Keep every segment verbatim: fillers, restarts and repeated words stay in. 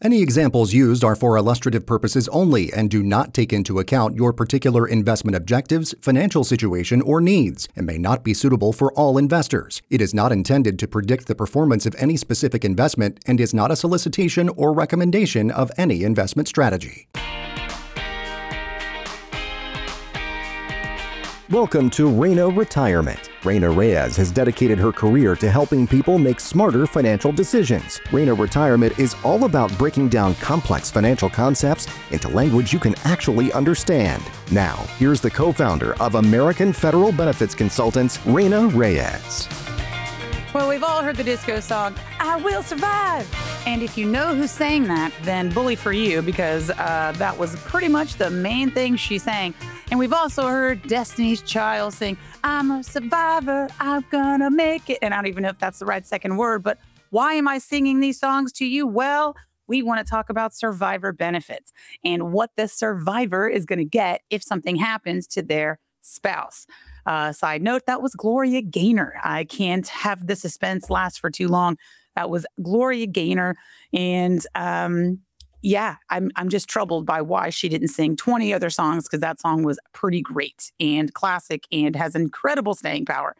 Any examples used are for illustrative purposes only and do not take into account your particular investment objectives, financial situation, or needs, and may not be suitable for all investors. It is not intended to predict the performance of any specific investment and is not a solicitation or recommendation of any investment strategy. Welcome to Reyna Retirement. Reyna Reyes has dedicated her career to helping people make smarter financial decisions. Reyna Retirement is all about breaking down complex financial concepts into language you can actually understand. Now, here's the co-founder of American Federal Benefits Consultants, Reyna Reyes. Well, we've all heard the disco song, I Will Survive. And if you know who sang that, then bully for you, because uh, that was pretty much the main thing she sang. And we've also heard Destiny's Child sing, I'm a survivor, I'm gonna make it. And I don't even know if that's the right second word, but why am I singing these songs to you? Well, we want to talk about survivor benefits and what the survivor is going to get if something happens to their spouse. Uh, side note, that was Gloria Gaynor. I can't have the suspense last for too long. That was Gloria Gaynor. And um, yeah, I'm I'm just troubled by why she didn't sing twenty other songs, because that song was pretty great and classic and has incredible staying power.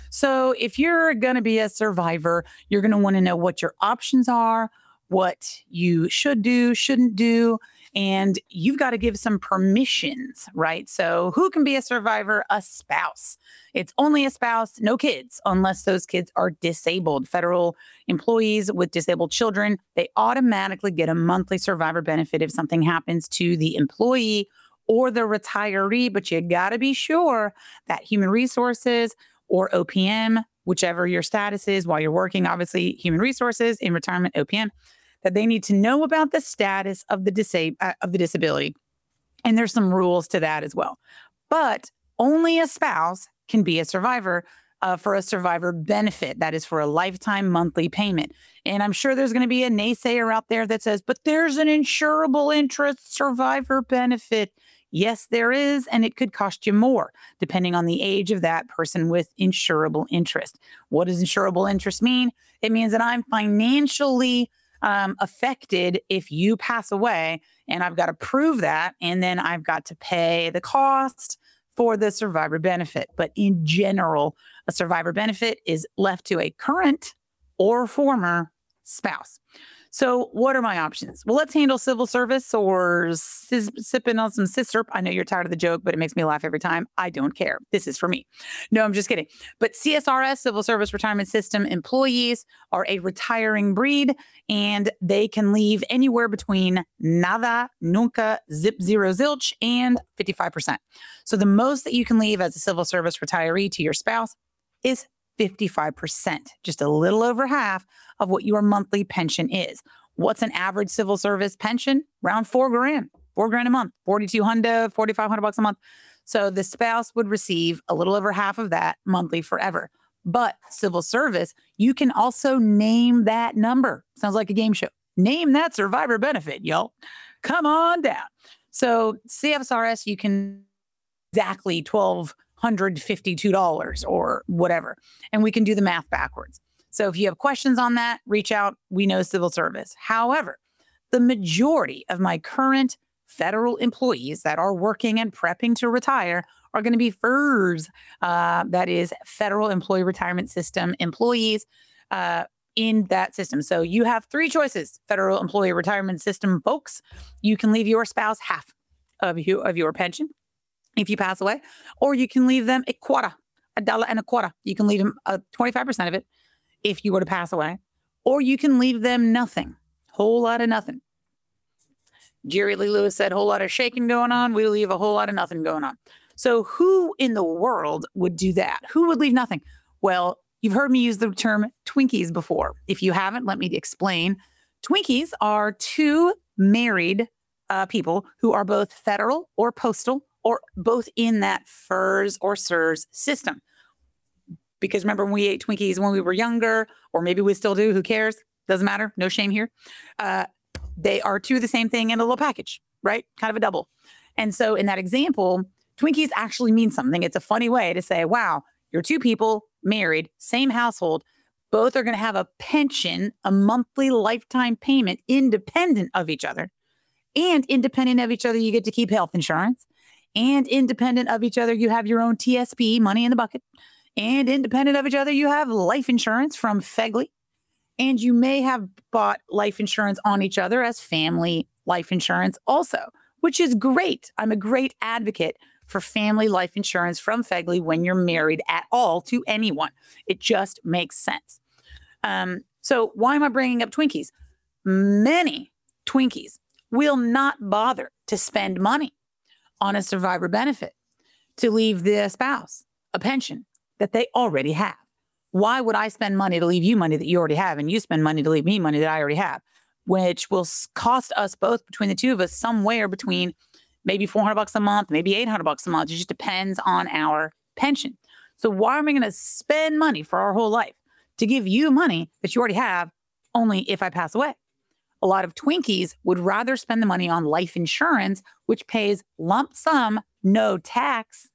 So if you're going to be a survivor, you're going to want to know what your options are, what you should do, shouldn't do, and you've got to give some permissions, right? So who can be a survivor? A spouse. It's only a spouse, no kids, unless those kids are disabled. Federal employees with disabled children, they automatically get a monthly survivor benefit if something happens to the employee or the retiree, but you got to be sure that Human Resources or O P M, whichever your status is while you're working, obviously Human Resources, in retirement, O P M, that they need to know about the status of the disab- uh, of the disability. And there's some rules to that as well. But only a spouse can be a survivor uh, for a survivor benefit. That is for a lifetime monthly payment. And I'm sure there's going to be a naysayer out there that says, but there's an insurable interest survivor benefit. Yes, there is, and it could cost you more, depending on the age of that person with insurable interest. What does insurable interest mean? It means that I'm financially um, affected if you pass away, and I've got to prove that, and then I've got to pay the cost for the survivor benefit. But in general, a survivor benefit is left to a current or former spouse. So what are my options? Well, let's handle civil service or sis- sipping on some sisyrup. I know you're tired of the joke, but it makes me laugh every time. I don't care. This is for me. No, I'm just kidding. But C S R S, Civil Service Retirement System employees, are a retiring breed, and they can leave anywhere between nada, nunca, zip, zero, zilch, and fifty-five percent. So the most that you can leave as a civil service retiree to your spouse is fifty-five percent, just a little over half of what your monthly pension is. What's an average civil service pension? Around four grand, four grand a month, forty-two hundred, forty-five hundred bucks a month. So the spouse would receive a little over half of that monthly forever. But civil service, you can also name that number. Sounds like a game show. Name that survivor benefit, y'all. Come on down. So C S R S, you can exactly twelve hundred fifty-two dollars or whatever. And we can do the math backwards. So if you have questions on that, reach out. We know civil service. However, the majority of my current federal employees that are working and prepping to retire are going to be F E R S, uh, that is Federal Employee Retirement System employees uh, in that system. So you have three choices, Federal Employee Retirement System folks. You can leave your spouse half of, you, of your pension if you pass away, or you can leave them a quarter, a dollar and a quarter. You can leave them uh, twenty-five percent of it if you were to pass away, or you can leave them nothing, whole lot of nothing. Jerry Lee Lewis said, whole lot of shaking going on. We leave a whole lot of nothing going on. So who in the world would do that? Who would leave nothing? Well, you've heard me use the term Twinkies before. If you haven't, let me explain. Twinkies are two married uh, people who are both federal or postal, or both in that F E R S or S E R S system. Because remember when we ate Twinkies when we were younger, or maybe we still do, who cares? Doesn't matter. No shame here. Uh, they are two of the same thing in a little package, right? Kind of a double. And so in that example, Twinkies actually mean something. It's a funny way to say, wow, you're two people married, same household, Both are going to have a pension, a monthly lifetime payment independent of each other. And independent of each other, you get to keep health insurance. And independent of each other, you have your own T S P, money in the bucket. And independent of each other, you have life insurance from Fegley. And you may have bought life insurance on each other as family life insurance also, which is great. I'm a great advocate for family life insurance from Fegley when you're married at all to anyone. It just makes sense. Um, so why am I bringing up Twinkies? Many Twinkies will not bother to spend money on a survivor benefit to leave the spouse a pension that they already have. Why would I spend money to leave you money that you already have, and you spend money to leave me money that I already have, which will cost us both, between the two of us, somewhere between maybe four hundred bucks a month, maybe eight hundred bucks a month. It just depends on our pension. So why am I going to spend money for our whole life to give you money that you already have only if I pass away? A lot of Twinkies would rather spend the money on life insurance, which pays lump sum, no tax,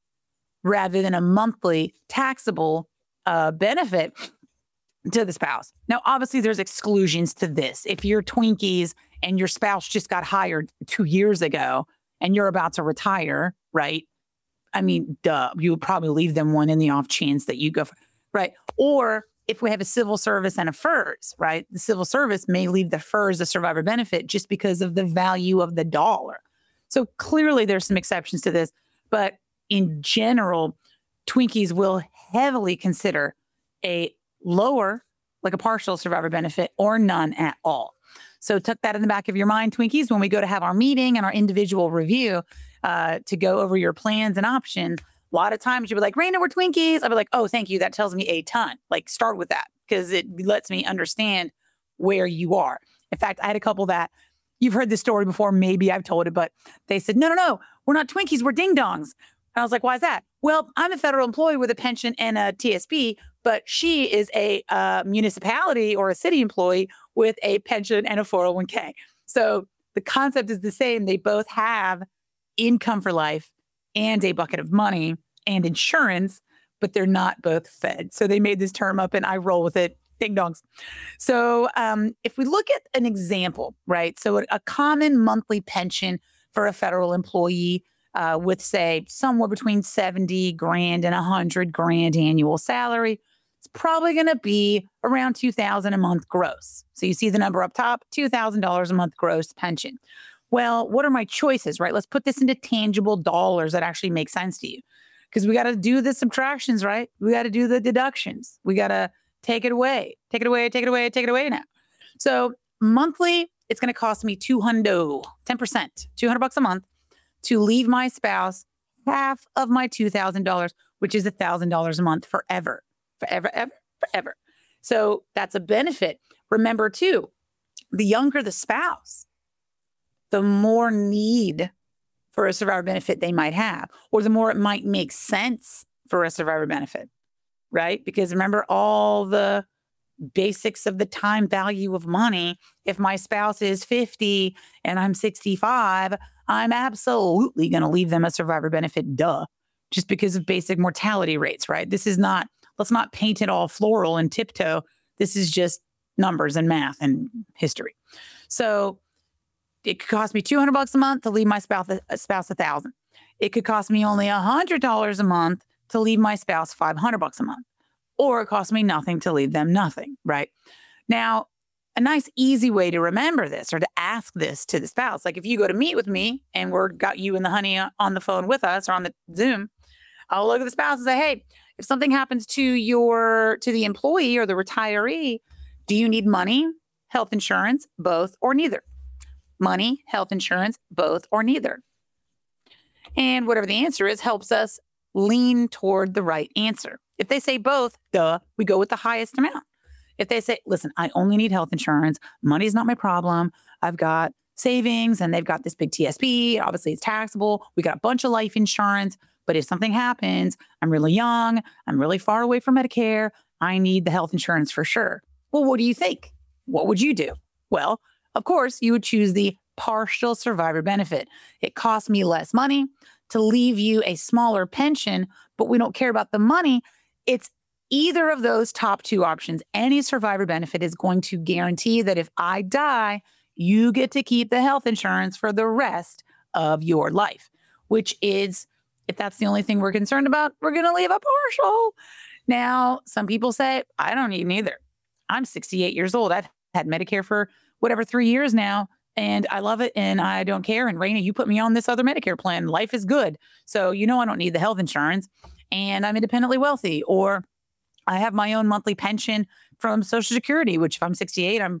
rather than a monthly taxable uh, benefit to the spouse. Now, obviously, there's exclusions to this. If you're Twinkies and your spouse just got hired two years ago and you're about to retire, right? I mean, duh, you would probably leave them one in the off chance that you go for, right? Or if we have a civil service and a F E R S, right? The civil service may leave the F E R S a survivor benefit just because of the value of the dollar. So clearly there's some exceptions to this, but in general, Twinkies will heavily consider a lower, like a partial survivor benefit, or none at all. So tuck that in the back of your mind, Twinkies, when we go to have our meeting and our individual review uh, to go over your plans and options. A lot of times you'll be like, Raina, we're Twinkies. I'll be like, oh, thank you. That tells me a ton. Like, start with that because it lets me understand where you are. In fact, I had a couple that you've heard this story before. Maybe I've told it, but they said, no, no, no, we're not Twinkies. We're ding dongs. And I was like, why is that? Well, I'm a federal employee with a pension and a T S P, but she is a uh, municipality or a city employee with a pension and a four oh one k. So the concept is the same. They both have income for life and a bucket of money and insurance, but they're not both fed. So they made this term up and I roll with it. Ding dongs. So um, if we look at an example, right? So a, a common monthly pension for a federal employee uh, with, say, somewhere between seventy grand and one hundred grand annual salary, it's probably going to be around two thousand dollars a month gross. So you see the number up top, two thousand dollars a month gross pension. Well, what are my choices, right? Let's put this into tangible dollars that actually make sense to you. Because we got to do the subtractions, right? We got to do the deductions. We got to take it away, take it away, take it away, take it away now. So monthly, it's going to cost me two hundred, ten percent, two hundred bucks a month to leave my spouse half of my two thousand dollars, which is one thousand dollars a month forever, forever, ever, forever. So that's a benefit. Remember too, the younger the spouse, the more need for a survivor benefit they might have, or the more it might make sense for a survivor benefit, right? Because remember all the basics of the time value of money. If my spouse is fifty and I'm sixty-five, I'm absolutely going to leave them a survivor benefit, duh, just because of basic mortality rates, right? This is not, let's not paint it all floral and tiptoe. This is just numbers and math and history. So it could cost me two hundred bucks a month to leave my spouse a spouse a thousand. It could cost me only one hundred dollars a month to leave my spouse five hundred bucks a month, or it costs me nothing to leave them nothing, right? Now, a nice easy way to remember this or to ask this to the spouse, like if you go to meet with me and we're got you and the honey on the phone with us or on the Zoom, I'll look at the spouse and say, hey, if something happens to your, to the employee or the retiree, do you need money, health insurance, both or neither? Money, health insurance, both or neither. And whatever the answer is helps us lean toward the right answer. If they say both, duh, we go with the highest amount. If they say, listen, I only need health insurance, money's not my problem, I've got savings and they've got this big T S P, obviously it's taxable, we got a bunch of life insurance, but if something happens, I'm really young, I'm really far away from Medicare, I need the health insurance for sure. Well, what do you think? What would you do? Well, of course, you would choose the partial survivor benefit. It costs me less money to leave you a smaller pension, but we don't care about the money. It's either of those top two options, any survivor benefit is going to guarantee that if I die, you get to keep the health insurance for the rest of your life, which is, if that's the only thing we're concerned about, we're going to leave a partial. Now, some people say, I don't need neither. I'm sixty-eight years old. I've had Medicare for whatever, three years now, and I love it, and I don't care. And Raina, you put me on this other Medicare plan. Life is good. So, you know, I don't need the health insurance, and I'm independently wealthy, or I have my own monthly pension from Social Security, which if I'm sixty-eight, I'm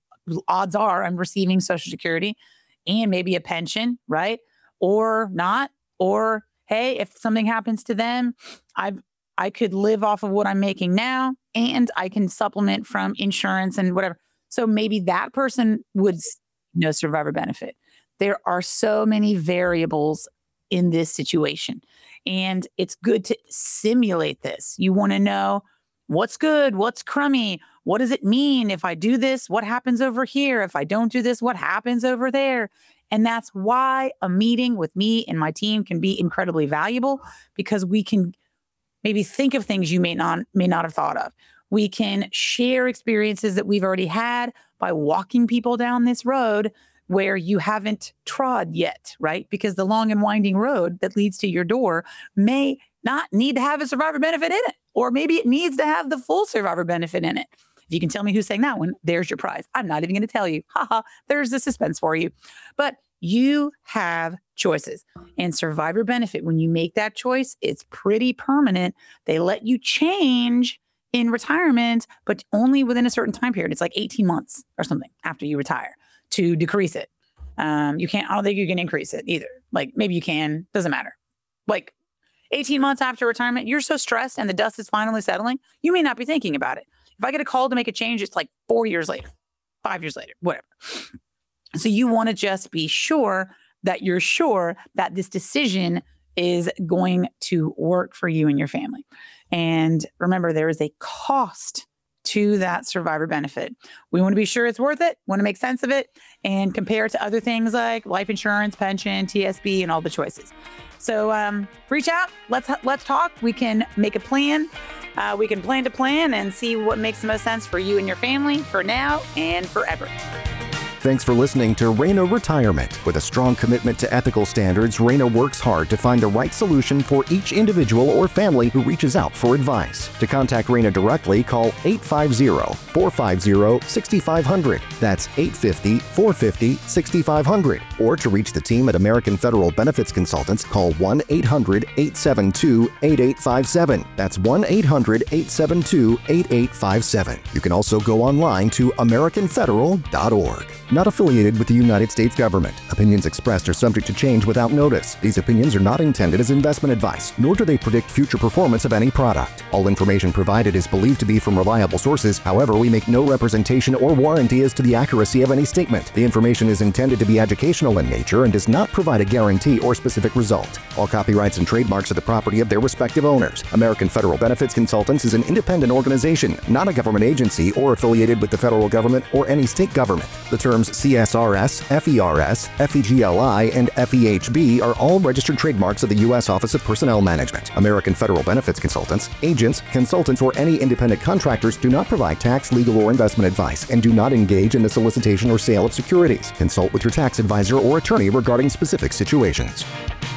odds are I'm receiving Social Security and maybe a pension, right? Or not, or hey, if something happens to them, I've I could live off of what I'm making now, and I can supplement from insurance and whatever. So maybe that person would no survivor benefit. There are so many variables in this situation, and it's good to simulate this. You want to know what's good, what's crummy, what does it mean if I do this? What happens over here? If I don't do this, what happens over there? And that's why a meeting with me and my team can be incredibly valuable, because we can maybe think of things you may not may not have thought of. We can share experiences that we've already had by walking people down this road where you haven't trod yet, right? Because the long and winding road that leads to your door may not need to have a survivor benefit in it, or maybe it needs to have the full survivor benefit in it. If you can tell me who's saying that one, there's your prize. I'm not even going to tell you. Haha, there's the suspense for you. But you have choices, and survivor benefit, when you make that choice, it's pretty permanent. They let you change in retirement, but only within a certain time period. It's like eighteen months or something after you retire to decrease it. Um, you can't, I don't think you can increase it either. Like maybe you can, doesn't matter. Like eighteen months after retirement, you're so stressed and the dust is finally settling, you may not be thinking about it. If I get a call to make a change, it's like four years later, five years later, whatever. So you want to just be sure that you're sure that this decision is going to work for you and your family. And remember, there is a cost to that survivor benefit. We want to be sure it's worth it, want to make sense of it, and compare it to other things like life insurance, pension, T S B, and all the choices. So um, reach out. Let's let's talk. We can make a plan. Uh, we can plan to plan and see what makes the most sense for you and your family for now and forever. Thanks for listening to Raina Retirement. With a strong commitment to ethical standards, Raina works hard to find the right solution for each individual or family who reaches out for advice. To contact Raina directly, call eight five zero, four five zero, six five zero zero. That's eight five zero, four five zero, six five zero zero. Or to reach the team at American Federal Benefits Consultants, call one eight hundred, eight seven two, eight eight five seven. That's one eight hundred, eight seven two, eight eight five seven. You can also go online to american federal dot org. Not affiliated with the United States government. Opinions expressed are subject to change without notice. These opinions are not intended as investment advice, nor do they predict future performance of any product. All information provided is believed to be from reliable sources. However, we make no representation or warranty as to the accuracy of any statement. The information is intended to be educational in nature and does not provide a guarantee or specific result. All copyrights and trademarks are the property of their respective owners. American Federal Benefits Consultants is an independent organization, not a government agency or affiliated with the federal government or any state government. The terms C S R S, F E R S, F E G L I, and F E H B are all registered trademarks of the U S Office of Personnel Management. American Federal Benefits Consultants, agents, consultants, or any independent contractors do not provide tax, legal, or investment advice and do not engage in the solicitation or sale of securities. Consult with your tax advisor or attorney regarding specific situations.